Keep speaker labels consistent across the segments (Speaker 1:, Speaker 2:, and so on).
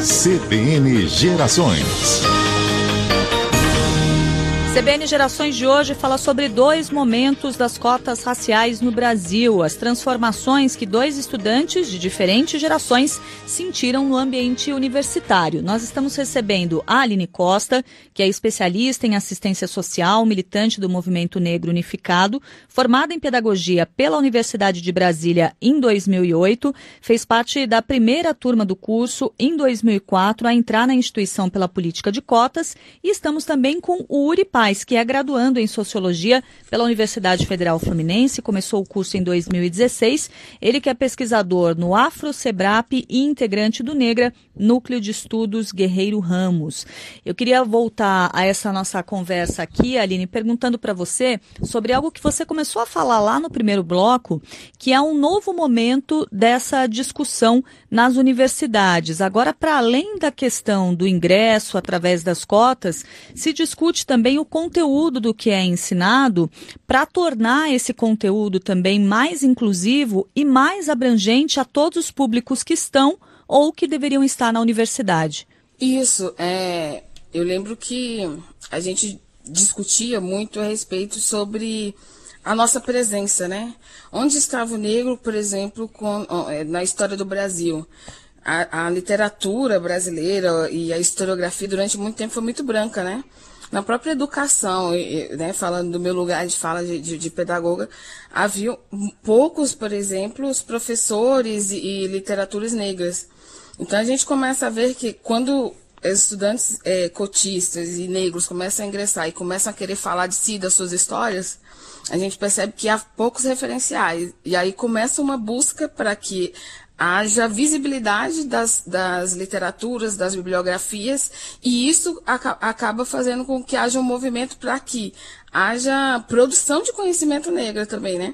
Speaker 1: CBN Gerações.
Speaker 2: CBN Gerações de hoje fala sobre 2 momentos das cotas raciais no Brasil, as transformações que 2 estudantes de diferentes gerações sentiram no ambiente universitário. Nós estamos recebendo a Aline Costa, que é especialista em assistência social, militante do Movimento Negro Unificado, formada em pedagogia pela Universidade de Brasília em 2008, fez parte da primeira turma do curso em 2004 a entrar na instituição pela política de cotas, e estamos também com o Uri Paz, que é graduando em Sociologia pela Universidade Federal Fluminense, começou o curso em 2016. Ele que é pesquisador no Afro-Sebrap e integrante do Negra, Núcleo de Estudos Guerreiro Ramos. Eu queria voltar a essa nossa conversa aqui, Aline, perguntando para você sobre algo que você começou a falar lá no primeiro bloco, que é um novo momento dessa discussão nas universidades. Agora, para além da questão do ingresso através das cotas, se discute também o conteúdo do que é ensinado para tornar esse conteúdo também mais inclusivo e mais abrangente a todos os públicos que estão ou que deveriam estar na universidade.
Speaker 3: Isso, eu lembro que a gente discutia muito a respeito sobre a nossa presença, né? Onde estava o negro, por exemplo, na história do Brasil? A literatura brasileira e a historiografia durante muito tempo foi muito branca, né? Na própria educação, né, falando do meu lugar de fala de pedagoga, havia poucos, por exemplo, os professores e literaturas negras. Então a gente começa a ver que quando estudantes cotistas e negros começam a ingressar e começam a querer falar de si, das suas histórias, a gente percebe que há poucos referenciais. E aí começa uma busca para que haja visibilidade das literaturas, das bibliografias, e isso acaba fazendo com que haja um movimento para que haja produção de conhecimento negro também, né?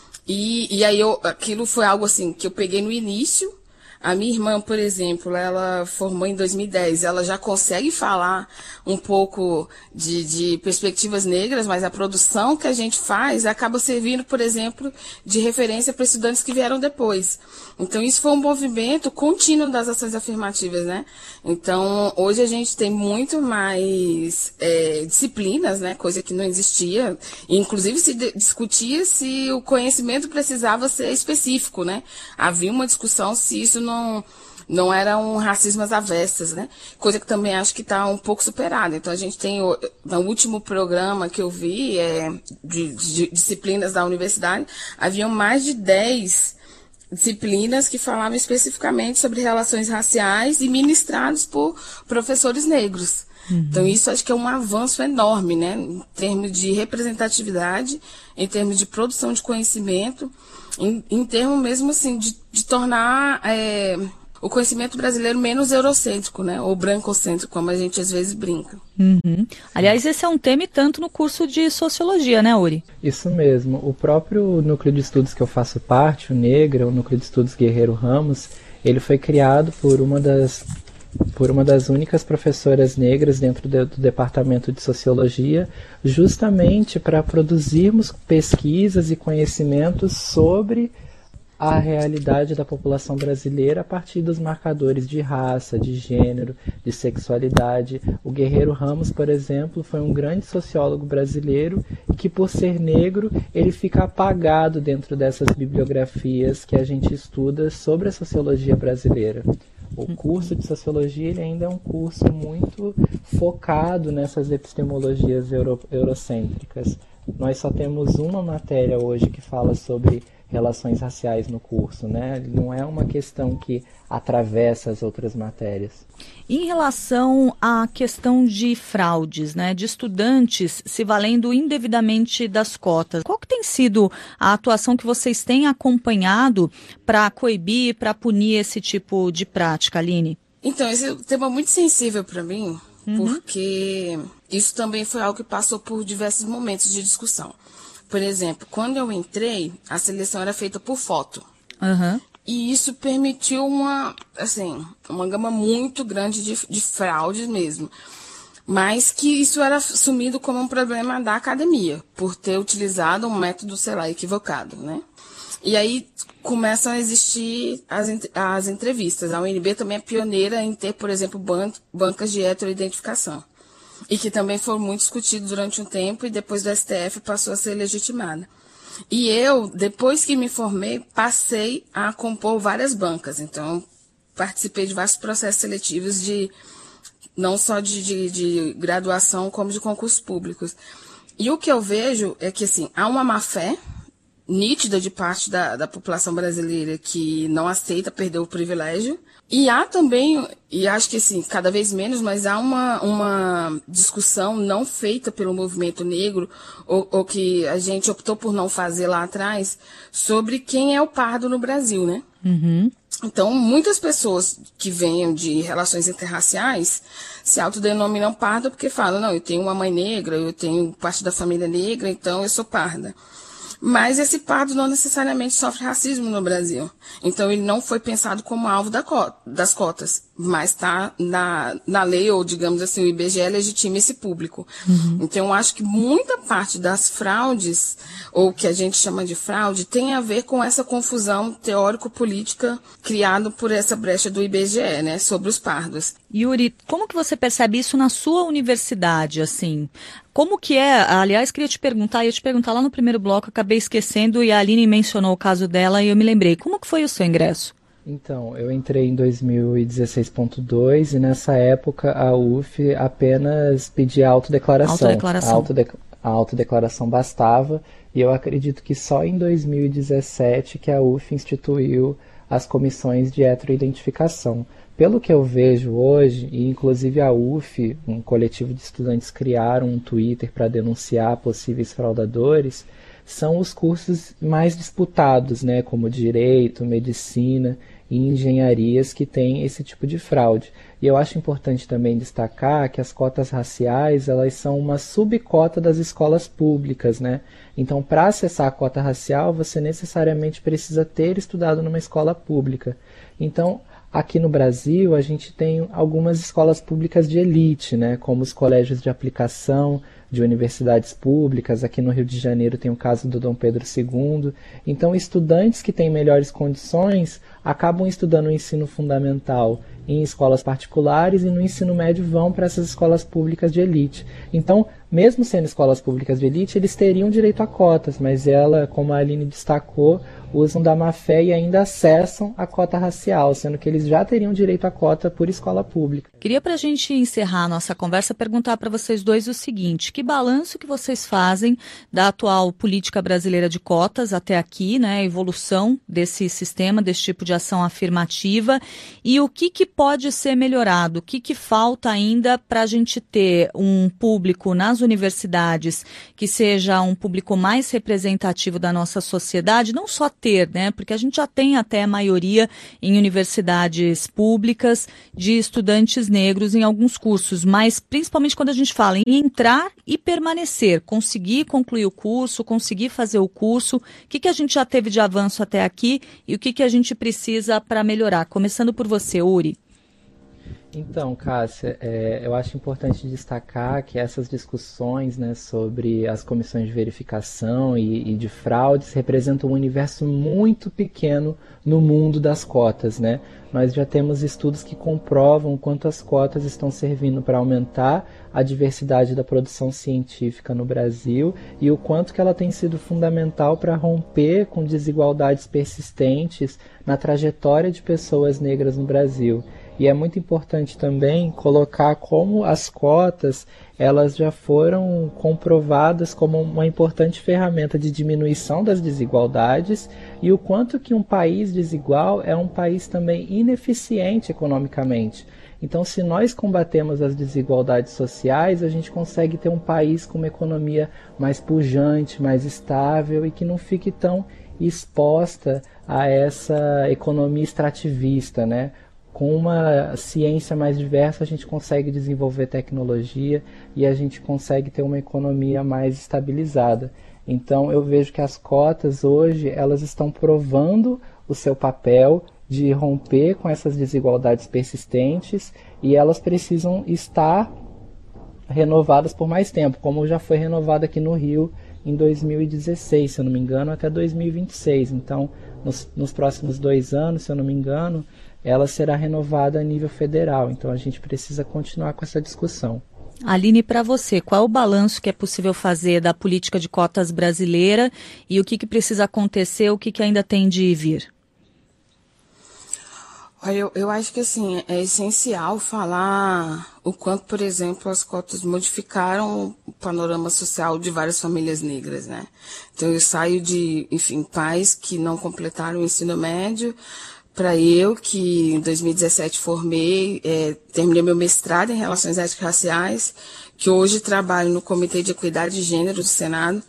Speaker 3: E aí aquilo foi algo assim que eu peguei no início. A minha irmã, por exemplo, ela formou em 2010, ela já consegue falar um pouco de perspectivas negras, mas a produção que a gente faz acaba servindo, por exemplo, de referência para estudantes que vieram depois. Então, isso foi um movimento contínuo das ações afirmativas, né? Então, hoje a gente tem muito mais disciplinas, né? Coisa que não existia. E, inclusive, se discutia se o conhecimento precisava ser específico, né? Havia uma discussão se isso não era um racismo às avessas, né? Coisa que também acho que está um pouco superada. Então, a gente tem, no último programa que eu vi, de disciplinas da universidade, haviam mais de 10 disciplinas que falavam especificamente sobre relações raciais e ministrados por professores negros. Uhum. Então, isso acho que é um avanço enorme, né? Em termos de representatividade, em termos de produção de conhecimento, em termos mesmo assim de tornar o conhecimento brasileiro menos eurocêntrico, né? Ou brancocêntrico, como a gente às vezes brinca.
Speaker 2: Uhum. Aliás, esse é um tema e tanto no curso de Sociologia, né, Uri?
Speaker 4: Isso mesmo. O próprio núcleo de estudos que eu faço parte, o Negra, o núcleo de estudos Guerreiro Ramos, ele foi criado por uma das únicas professoras negras dentro do departamento de Sociologia, justamente para produzirmos pesquisas e conhecimentos sobre a realidade da população brasileira a partir dos marcadores de raça, de gênero, de sexualidade. O Guerreiro Ramos, por exemplo, foi um grande sociólogo brasileiro que, por ser negro, ele fica apagado dentro dessas bibliografias que a gente estuda sobre a sociologia brasileira. O curso de Sociologia ele ainda é um curso muito focado nessas epistemologias eurocêntricas. Nós só temos uma matéria hoje que fala sobre relações raciais no curso, né? Não é uma questão que atravessa as outras matérias.
Speaker 2: Em relação à questão de fraudes, né, de estudantes se valendo indevidamente das cotas, qual que tem sido a atuação que vocês têm acompanhado para coibir, para punir esse tipo de prática, Aline?
Speaker 3: Então, esse é um tema muito sensível para mim, porque isso também foi algo que passou por diversos momentos de discussão. Por exemplo, quando eu entrei, a seleção era feita por foto.
Speaker 2: Uhum.
Speaker 3: E isso permitiu uma gama muito grande de fraudes mesmo. Mas que isso era assumido como um problema da academia, por ter utilizado um método, equivocado, né? E aí começam a existir as entrevistas. A UNB também é pioneira em ter, por exemplo, bancas de heteroidentificação. E que também foi muito discutido durante um tempo e depois do STF passou a ser legitimada. E eu, depois que me formei, passei a compor várias bancas. Então, participei de vários processos seletivos não só de graduação, como de concursos públicos. E o que eu vejo é que, assim, há uma má-fé nítida de parte da população brasileira que não aceita perder o privilégio. E há também, e acho que assim, cada vez menos, mas há uma discussão não feita pelo movimento negro, ou que a gente optou por não fazer lá atrás, sobre quem é o pardo no Brasil, né?
Speaker 2: Uhum.
Speaker 3: Então, muitas pessoas que venham de relações interraciais se autodenominam parda porque falam, não, eu tenho uma mãe negra, eu tenho parte da família negra, então eu sou parda. Mas esse pardo não necessariamente sofre racismo no Brasil. Então, ele não foi pensado como alvo das cotas, mas está na lei, ou digamos assim, o IBGE legitima esse público. Uhum. Então, eu acho que muita parte das fraudes, ou o que a gente chama de fraude, tem a ver com essa confusão teórico-política criada por essa brecha do IBGE, né, sobre os pardos.
Speaker 2: Yuri, como que você percebe isso na sua universidade, assim? Como que é? Aliás, ia te perguntar lá no primeiro bloco, acabei esquecendo e a Aline mencionou o caso dela e eu me lembrei. Como que foi o seu ingresso?
Speaker 4: Então, eu entrei em 2016.2 e nessa época a UF apenas pedia autodeclaração. A autodeclaração bastava e eu acredito que só em 2017 que a UF instituiu as comissões de heteroidentificação. Pelo que eu vejo hoje, e inclusive a UF, um coletivo de estudantes criaram um Twitter para denunciar possíveis fraudadores, são os cursos mais disputados, né, como Direito, Medicina e Engenharias que têm esse tipo de fraude. E eu acho importante também destacar que as cotas raciais elas são uma subcota das escolas públicas, né? Então, para acessar a cota racial, você necessariamente precisa ter estudado numa escola pública. Então, aqui no Brasil, a gente tem algumas escolas públicas de elite, né, como os colégios de aplicação de universidades públicas. Aqui no Rio de Janeiro tem o caso do Dom Pedro II. Então, estudantes que têm melhores condições acabam estudando o ensino fundamental em escolas particulares e no ensino médio vão para essas escolas públicas de elite. Então, mesmo sendo escolas públicas de elite, eles teriam direito a cotas, mas ela, como a Aline destacou, usam da má-fé e ainda acessam a cota racial, sendo que eles já teriam direito à cota por escola pública.
Speaker 2: Queria, para a gente encerrar a nossa conversa, perguntar para vocês dois o seguinte: que balanço que vocês fazem da atual política brasileira de cotas até aqui, né, a evolução desse sistema, desse tipo de ação afirmativa, e o que pode ser melhorado, o que falta ainda para a gente ter um público nas universidades que seja um público mais representativo da nossa sociedade, não só ter, né? Porque a gente já tem até a maioria em universidades públicas de estudantes negros em alguns cursos, mas principalmente quando a gente fala em entrar e permanecer, conseguir concluir o curso, conseguir fazer o curso, o que a gente já teve de avanço até aqui e o que a gente precisa para melhorar? Começando por você, Uri.
Speaker 4: Então, Cássia, eu acho importante destacar que essas discussões, né, sobre as comissões de verificação e de fraudes representam um universo muito pequeno no mundo das cotas, né? Nós já temos estudos que comprovam quanto as cotas estão servindo para aumentar a diversidade da produção científica no Brasil e o quanto que ela tem sido fundamental para romper com desigualdades persistentes na trajetória de pessoas negras no Brasil. E é muito importante também colocar como as cotas elas já foram comprovadas como uma importante ferramenta de diminuição das desigualdades e o quanto que um país desigual é um país também ineficiente economicamente. Então, se nós combatemos as desigualdades sociais, a gente consegue ter um país com uma economia mais pujante, mais estável e que não fique tão exposta a essa economia extrativista, né? Com uma ciência mais diversa, a gente consegue desenvolver tecnologia e a gente consegue ter uma economia mais estabilizada. Então, eu vejo que as cotas hoje, elas estão provando o seu papel de romper com essas desigualdades persistentes e elas precisam estar renovadas por mais tempo, como já foi renovada aqui no Rio em 2016, se eu não me engano, até 2026. Então, nos próximos 2 anos, se eu não me engano, ela será renovada a nível federal. Então, a gente precisa continuar com essa discussão.
Speaker 2: Aline, para você, qual é o balanço que é possível fazer da política de cotas brasileira e o que precisa acontecer, o que ainda tem de vir?
Speaker 3: Olha, eu acho que assim, é essencial falar o quanto, por exemplo, as cotas modificaram o panorama social de várias famílias negras, né? Então eu saio de, enfim, pais que não completaram o ensino médio, para eu que em 2017 terminei meu mestrado em Relações Étnico-Raciais, que hoje trabalho no Comitê de Equidade de Gênero do Senado.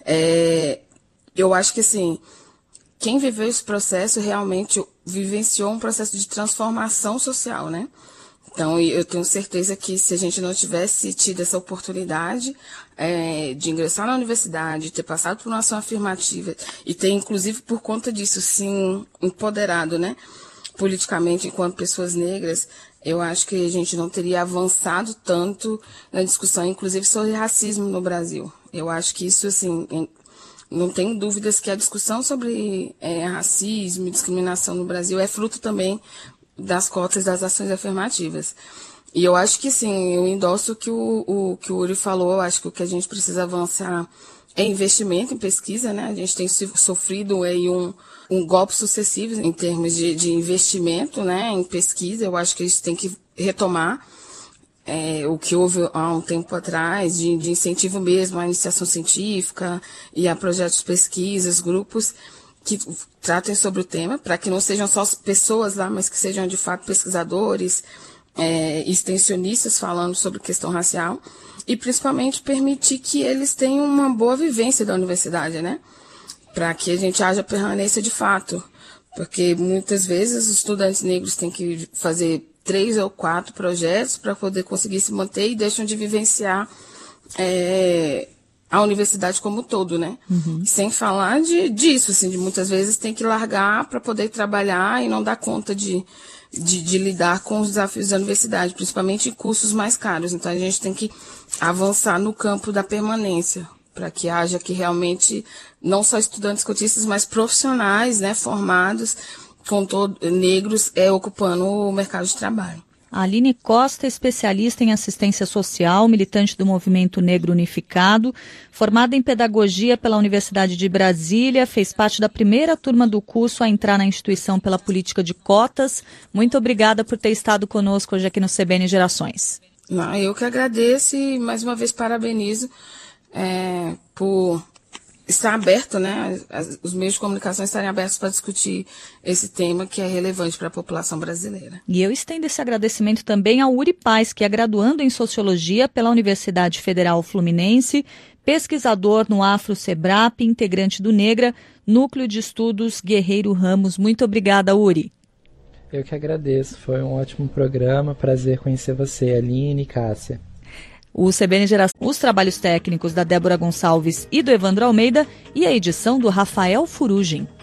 Speaker 3: Eu acho que assim, quem viveu esse processo realmente vivenciou um processo de transformação social, né? Então, eu tenho certeza que se a gente não tivesse tido essa oportunidade de ingressar na universidade, ter passado por uma ação afirmativa e ter, inclusive, por conta disso, sim, empoderado, né, politicamente enquanto pessoas negras, eu acho que a gente não teria avançado tanto na discussão, inclusive, sobre racismo no Brasil. Eu acho que isso, assim, não tenho dúvidas que a discussão sobre racismo e discriminação no Brasil é fruto também das cotas das ações afirmativas. E eu acho que, sim, eu endosso o que o Uri falou. Eu acho que o que a gente precisa avançar é investimento em pesquisa, né? A gente tem sofrido aí um golpe sucessivo em termos de investimento, né, em pesquisa. Eu acho que a gente tem que retomar o que houve há um tempo atrás, de incentivo mesmo à iniciação científica e a projetos de pesquisas, grupos que tratem sobre o tema, para que não sejam só pessoas lá, mas que sejam de fato pesquisadores, extensionistas falando sobre questão racial, e principalmente permitir que eles tenham uma boa vivência da universidade, né? Para que a gente haja permanência de fato, porque muitas vezes os estudantes negros têm que fazer 3 ou 4 projetos para poder conseguir se manter e deixam de vivenciar a universidade como um todo, né? Uhum. Sem falar disso, assim, de muitas vezes tem que largar para poder trabalhar e não dar conta de lidar com os desafios da universidade, principalmente em cursos mais caros. Então a gente tem que avançar no campo da permanência, para que haja que realmente não só estudantes cotistas, mas profissionais, né, formados, negros, ocupando o mercado de trabalho.
Speaker 2: A Aline Costa, especialista em assistência social, militante do Movimento Negro Unificado, formada em pedagogia pela Universidade de Brasília, fez parte da primeira turma do curso a entrar na instituição pela política de cotas. Muito obrigada por ter estado conosco hoje aqui no CBN Gerações.
Speaker 3: Eu que agradeço e mais uma vez parabenizo por estar aberto, né, os meios de comunicação estarem abertos para discutir esse tema que é relevante para a população brasileira.
Speaker 2: E eu estendo esse agradecimento também ao Uri Paes, que é graduando em Sociologia pela Universidade Federal Fluminense, pesquisador no Afro-Sebrap, integrante do Negra, Núcleo de Estudos Guerreiro Ramos. Muito obrigada, Uri.
Speaker 4: Eu que agradeço, foi um ótimo programa, prazer conhecer você, Aline e Cássia.
Speaker 2: O CBN Geração, os trabalhos técnicos da Débora Gonçalves e do Evandro Almeida e a edição do Rafael Furugem.